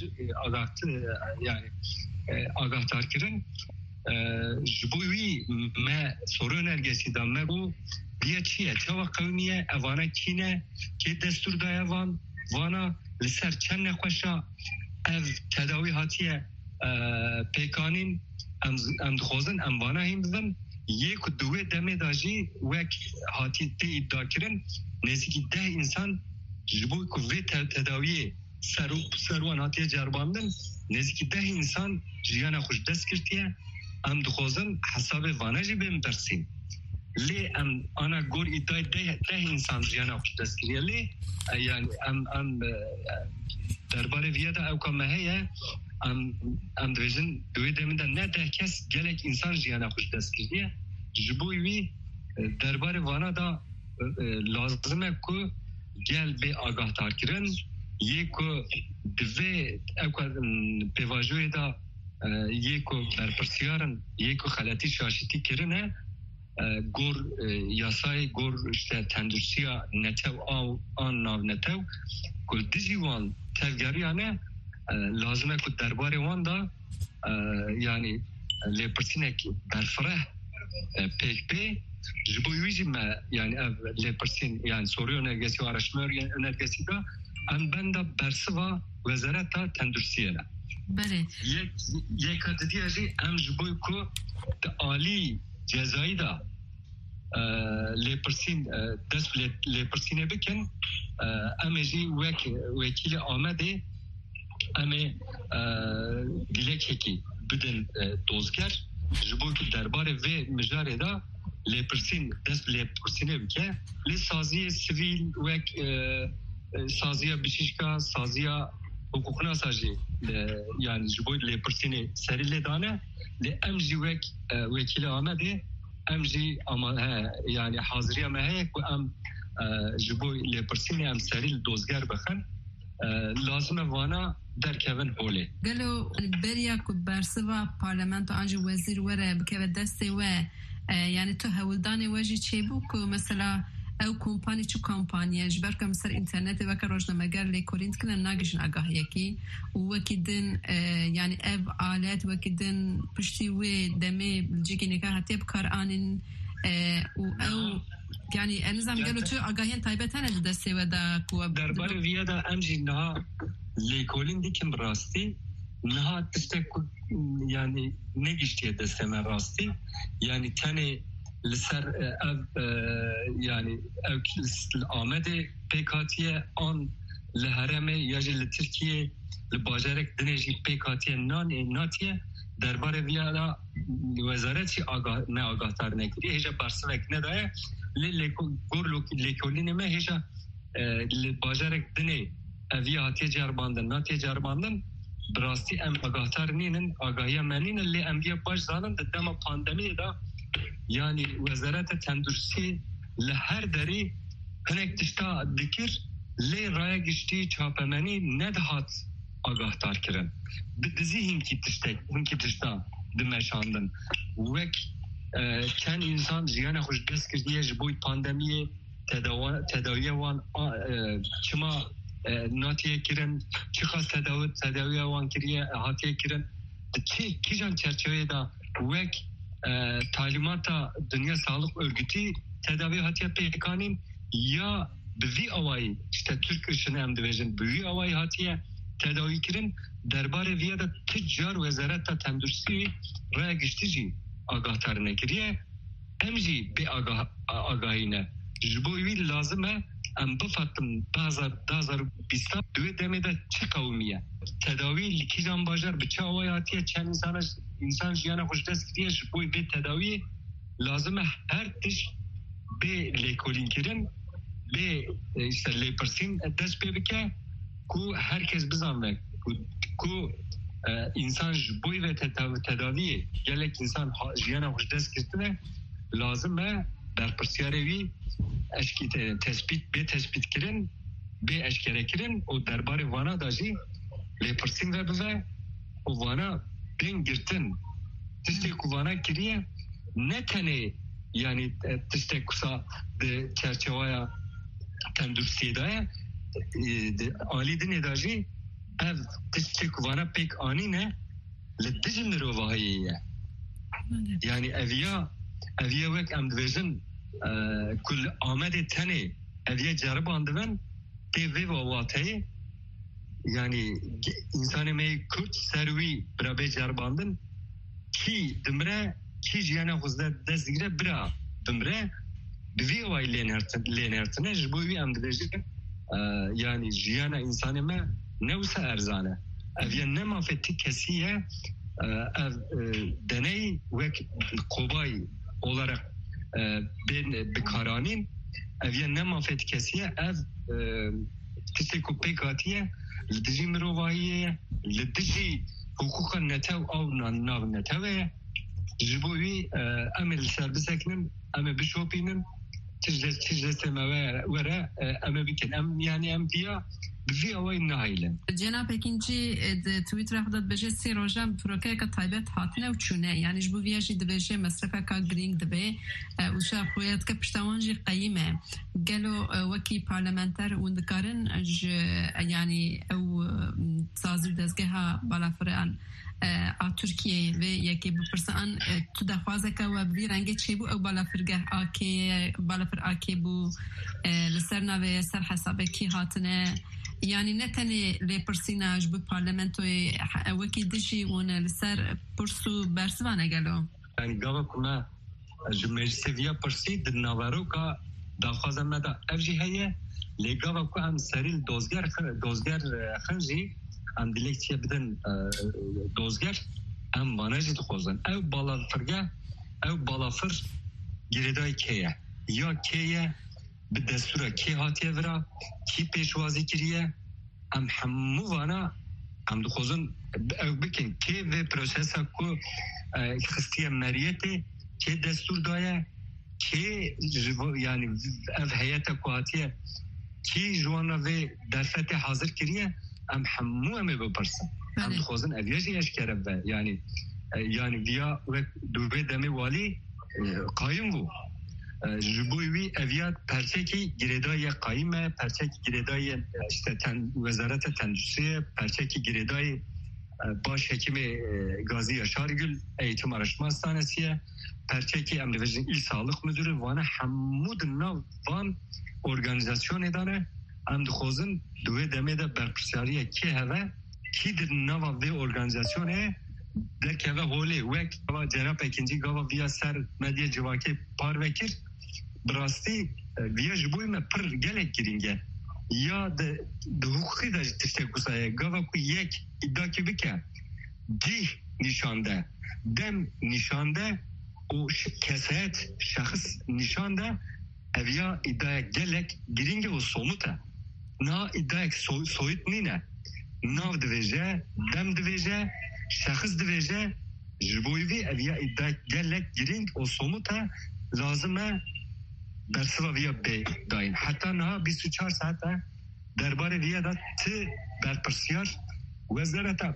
آگاهتر کردن جبوی ما سورو نرگسی دام مگو بیا چیه چوا قومیه اوانا کینه که دستور دای وانا لسر چند نخوشا او تداوی هاتیه پیکانین ام دخوزن ام وانا هم بدن یک و دوی دمه داجی وک هاتی تی ادعا کرن نزدیکی 10 انسان جبوی که وی تداوی سروان هاتیه جرباندن نزدیکی 10 انسان جیانا خوش دست کرتیه ام دخوزن حساب وانا جی بیم درسیم لی ام آنا گور ادعای 10 انسان جیانا خوش دست کریه لی یعنی ام درباره ویادا او که مهیه ام دویزن دوی دمیده نه 10 کس گلک انسان جیانا خوش دست کریه جبوی وی درباره وانا دا لازمه که گل به آگاه تر کرن یکو دوی اوکا پیواجوی دا یکو برپرسیارن یکو خلاتی شاشتی کرنه گور یاسای گور اشته تندرسیا نتو آن ناو نتو گل دیزی وان تفگریانه لازمه که درباره وان دا یعنی لیپرسینه که برفره پیک بی جبویویزی ما یعنی لیپرسین یعنی سوری انرگسی و araştırma انرگسی دا ام بنده برسوا وزارت تندرسیه نه بله یک دیگه جی ام جبوی که عالی جزایی دا لیپرسین دست لیپرسینه بکن ام جی وکیل آمده ام دیلک بدن دوزگر جبوی که درباره و مجاره دا لیپرسین دست لیپرسینه بکن لی سازی سیویل وک سازیا بشیشکا سازیا حقوقنا سازی yani جبوی لیپرسینه سری لدانه لی امجی وکیل آمده امجی اما yani حاضری ما هی که ام جبوی لیپرسینه ام سری دوزگر بخن لازمه وانا در کون هوله گلو بریا که برسوا پارلمنت آنجی وزیر وره بکه دسته و yani تو هولدان واجی چه بو که مثلا او کمپانی چو کمپانیه جبر که مثلا اینترنت و که روزنامه‌گر لیکولینت کنن ناگشن آگاهی کی و وکیدن yani ev alet وکیدن پشتی و دمه جیکی نکه حتی بکار آنین و او yani النظام گلو تو آگاهی تایبتانه دسته و دا کو درباره ویا دا امجی نه لیکولین دیکم راستی نه تشتک yani ne geçtiği desteme rastı yani tane لسر yani آمده پیکاتیه آن لحرمه یا جل ترکیه لباجرک دنیجی پیکاتیه ناتیه درباره ویادا وزارتی نه آگاه تر نکری هیچ برسوک نداره گور لیکولینه ما هیچ لباجرک دنی ویا هاتیه جرباندن ناتیه جرباندن براستی ام آگاه تر نینن آگاهی منین لی ام بیا باش زانن دم پاندمی دا yani وزارت تندرسی لهر دری هنک تشتا دکر لی رای گشتی چاپمنی ندهات آگاه تر کرن بدزی هنکی تشتا دمشاندن وک چند انسان جیان خوش دست کردیه جبوی پاندمیه تداویه وان چما ناتیه کرن چی خواست تداوی وان کریه هاتیه کرن کی جان چرچوه دا وک تعلیمات دنیا سağlık örgütü tedavi hatiye pekanin ya bizi avay işte Türk ışını hem devejin bizi avay hatiye tedavi kirin derbare viya da tüccar wezareta tendürsi raya geçtici agahtarına kiriye emji bir agahine jboyvi lazım he em bifatım dazar bista düve demede çi kavmiye tedavi likijan bajar bıça avay hatiye çen insan jiyana hoşdes kiriye jboy bir tedavi lazım he her tiş bir lekolin kirin bir işte lepersin ders bebeke ku herkes bizanmek ku insan boy ve tedavi gelek insan jiyana hoşdes kirtine lazım he der persyarevi eşki tespit kirin bir eşkere kirin o derbari vana daji lepersin ve bize o vana ben girtin tiste ku vana kiriye ne tane yani tiste kusa de çerçevaya tendürsiyedaya Ali din edajı ev tiste kuvana pek ani ne ledicim rovahiye yani eviya vek emdvejin kul amede tane eviya carabandıven teve vavatayı yani insanı mey Kürt servi beraber carabandın ki dımre ki jiyana huzda dezgire bira dımre bizi avay lenertine jboyvi emdvejin yani jiyana insanı me nevsa erzane eviya ne mafetti kesiye ev deney ve kobay olarak ben bekaranin eviya ne mafetti kesiye ev tiste kupek atiye lediji mirovahiye lediji hukuka netev av nav neteve jboyvi emir serbisekinin eme bişopinin tijleseme vere eme bikin yani emdiya bizi avay nahilen. Cenab ikinci Twitter xadat beje si rojam proke ka taybet hatne uçune yani jbu viaji de beje masrafa ka green de be usha khoyat ka pishtawanji qayime galo waki parlamenter undikarin yani ev sazir dezgeha balafran a Türkiye ve yeke bu persan tu da xwazeka we bir renge çebu ev balafirgah balafir AK bu leserna ve ser hesabeki hatne yani ne tane lepersina bu parlamentoy weki dişi ona leser pursu bersvana galo yani gava kuna meclise via persi de navaroka da xazamada evji heye le gava ku am seril dozgar khanji am dilekçe biden dozgar am vanajit xozan ev balafır gireday keye ya keye bi destura ki hatiye vera ki peşvazi kiriye am hammu vana am dixozun ev bikin ki ve prosesa ku xistiye meriyete ki destur daya ki yani ev heyete ku hatiye ki jwana ve derfete hazır kiriye am hammu eme bepersin am dixozun ev yaji eşkere ve yani via ve dube deme vali qayım bu jboyvi eviyat perçeki giredaya qayme perçeki giredaya işte wezarete tendüsiye perçeki giredaya baş hekimi Gazi Yaşargül eğitim araştırma hastanesiye perçeki emniyet il sağlık müdürü vana hamud nav van organizasyon edane am dixozin duve demede berpirsariye ki heve ki dir nava ve organizasyone derkeve hole vek Cenab ikinci gava via ser medya civake parvekir brasti via jboy me pır gelek giringe ya de hukuki da tişte kusaya gava ku yek idaki bike di nişanda dem nişanda o keset şahıs nişanda evya idaya gelek giringe o somuta na idaya soyut nine nav dveje dem dveje şahıs dveje jboyvi evya idaya gelek giring o somuta lazım dersva via be dain hatta na 24 saat derbare via da t berpersiyar wezareta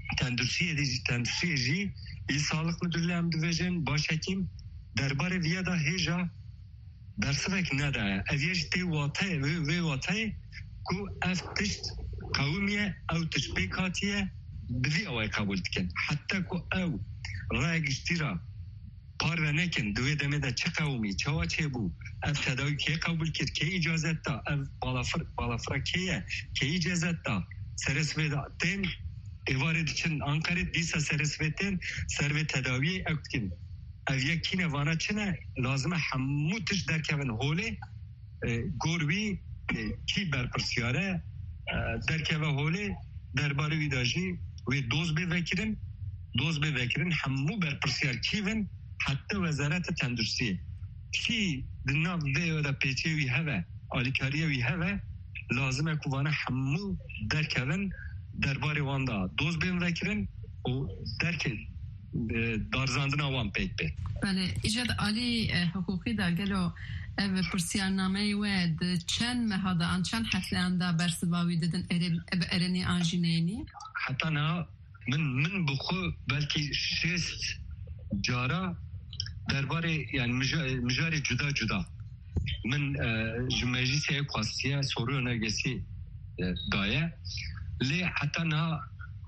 tendüsiye il sağlık müdürlüğü emdivejin başhekim derbare via da heja dersvek nada eviyej te vatay ve vatay کو افتشت قومیه او تشبیکاتیه بذی اوی قبول دکن حتی کو او رای گشتی را پار و نکن دوی دمه دا چه قومی چه چه بو اف تداوی که قبول کرد که اجازت دا اف بالافرا که اجازت دا سرسوی دا تین ایوارد چن انکاره دیسا سرسوی تین سروی تداوی اکتکن او یکی نوانا چنه لازمه همو تش درکون هوله گوروی کی برپرسیاره درکون هوله درباره ویداجی وی دوز بوکرن همو برپرسیار کیون حتی وزارت تندرسی کی دناب وی دا پیچه هوا آلیکاری وی هوا لازمه کوانه همو درکون درباره واندا دوز بوکرن و درک دارزاندن آوان پیک بید. بله ایجاد عالی حقوقی دا گلو پرسیارنامه و چند مهادا چند حفله اندا برسواوی دادن ارنی آنجینینی؟ حتی نه من بخو بلکه 6 جارا درباره یعنی مجاری جدا من مجلس اقتصادی سوریه نگسی دایه لی حتی نه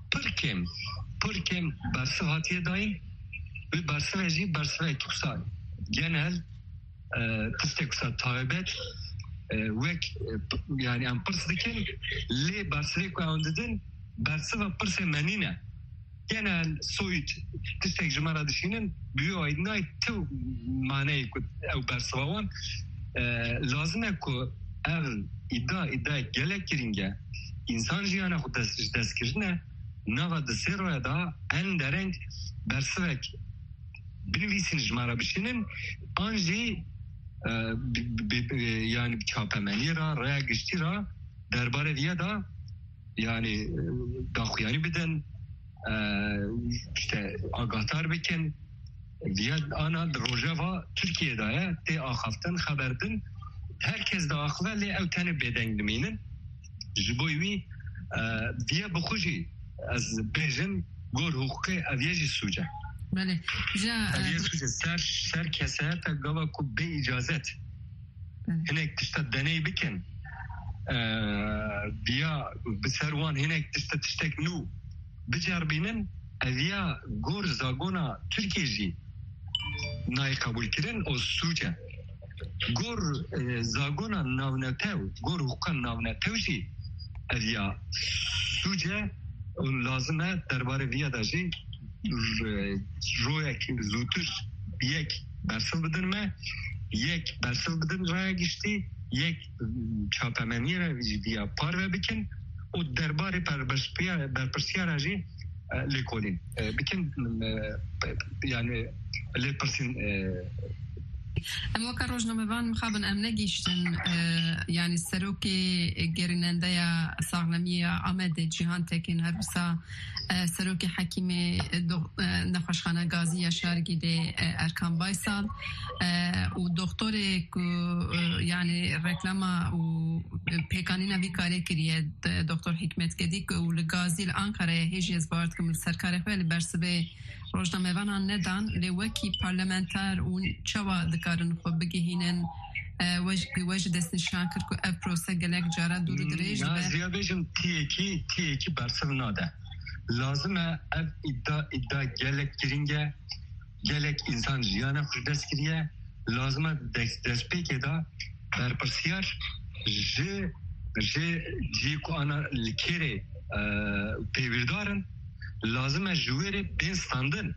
پرکم برسواتی دایی و برسواتی کسای genel تستكسر تایبت وک یعنی ام پرس دکن لی برسری که آنددن برسوا پرس منینه genel soyut تستك جمارا دشینن بیو آیدنای تو معنی که او برسوان لازمه که اول ادعا گلک کرینگه انسان جیانه خود دست کرنه نوا دسته روی دا ان درنگ برسوک بنویسین جمارا بشینن آنجی yani çapemeni ra geçti ra derbarı diye da yani daxuyani beden işte agatar bikin diye ana rojava Türkiye'de ya te ahaftan haberdin herkes de ahvali evteni bedengliminin jiboyvi diye bukuji az bejin gor hukuki aviyaji suca بله جا سر کسایت گاوا کو به اجازت هنک تشتا دنی بکن بیا بسروان هنک تشتک نو بجربینن اویا گور زاگونا ترکیه جی نای قبول کرن او سوچه گور زاگونا ناونتاو گور حقا ناونتاو جی اویا سوچه لازمه درباره ویا دا جی روی زودتر یک برسل بدن ما یک برسل بدن رای گشتی یک چاپمنی را بیا پار بکن و درباره برپرسیار راجی لیکولین بکن یعنی لیپرسین اما که روزنامه وان مخابن ام نگیشتن یعنی سروکی گریننده یا ساغلمی آمده جهان تکین هر بسا سروکی حکیم نخوشخانه گازی یا شارگیده ارکان بایسال و دکتوری که یعنی رکلاما و پیکانی نوی کاری کریه دکتر حکمت کدی که و لگازی لانکاره هیجی از بارد که سرکاره خواه برسبه روزنامه وان ندان لوکی پارلمانتر و چوا دکارن خو بگهینن وجه دست نشان کرد که اف پروسه گلک جارا دور دریج به زیابیجم تیکی برسل ناده لازمه اف ادعا گلک گرینگه گلک انسان جیانه خوش دست کریه لازمه دست پیکه دا برپرسیار جی که آنا لکره پیوردارن لازمه جویره بین ستاندن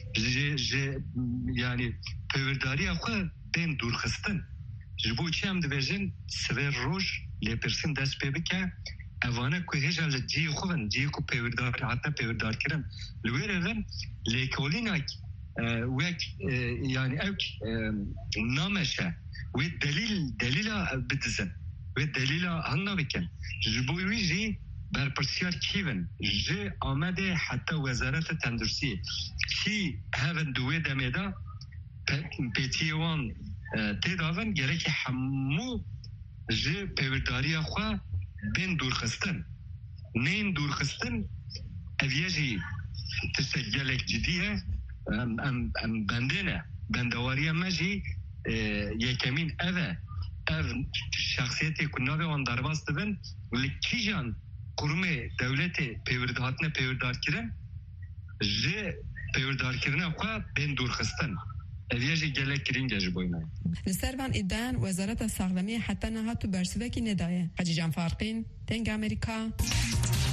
yani peverdariya xwe bên dûrxistin ji bo çi em dibêjin sivê roj lêpirsin dest pê bike evane ku hêja li ciyê xwe bin ciyê ku peverdar hatta peverdarkirin li wê revin lêkolînek wek yani ew nameşe wê delîla bidizin wê delîla hin nabikin ji bo wî jî برپرسیار کیون جه آمده حتی وزارت تندرسی کی هفن دوی دمیده پیتیوان تیداون گره که همو جه پیورداری خواه بین دورخستن نین دورخستن اویه جی تسجلک جدیه ام بندینه بندواری اما جی یکمین اوه ev şahsiyeti kunnavi on darbas dibin likijan kurume devleti pevirdatne pevirdar kirin ji pevirdar kirine xwe ben durxistin eviyeci gelek kirin geci boyuna. لسربان إدان وزارة السلامية حتى نهاتو برسوكي نداية. حجي جان فارقين تنگ أمريكا.